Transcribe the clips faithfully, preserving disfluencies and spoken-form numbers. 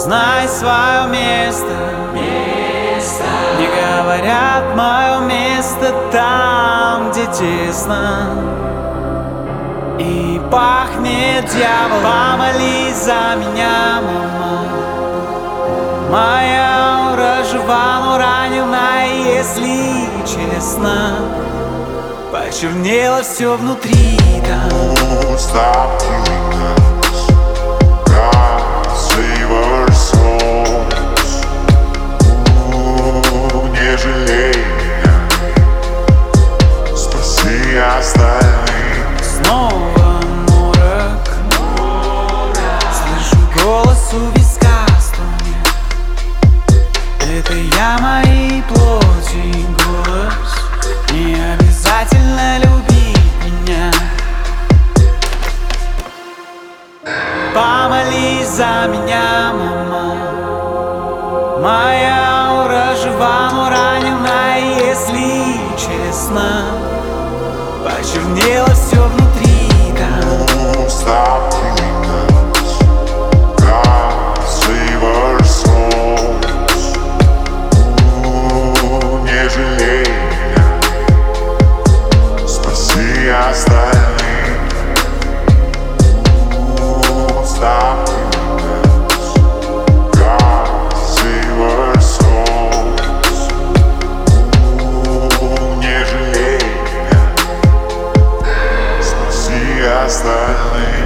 Знай свое место, место. Не говорят, мое место там, где тесно и пахнет дьявол. Помолись за меня, мама. Моя аура жива, но ранена, если честно. Почернело все внутри там. Stop killing us, God save our souls. Ooh, не жалей меня, спаси остальных. Снова морок, слышу голос у виска стонет. Это я, моей плоти голос. Не обязательно любить меня. Помолись за меня, мама. Моя аура жива, но ранена, если честно. Почернело все внутри там. Stop killing us, God save our souls. Ooh, не жалей меня, спаси остальных. Stop killing us, God save our souls. Ooh, не жалей меня, спаси остальных.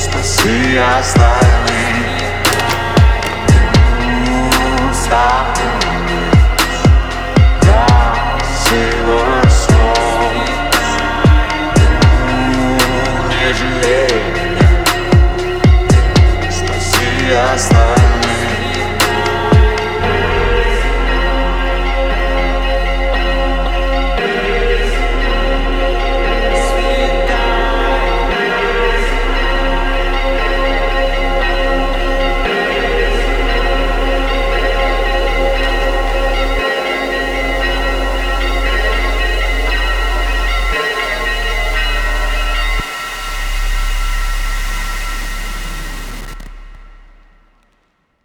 Спаси остальных. Stop.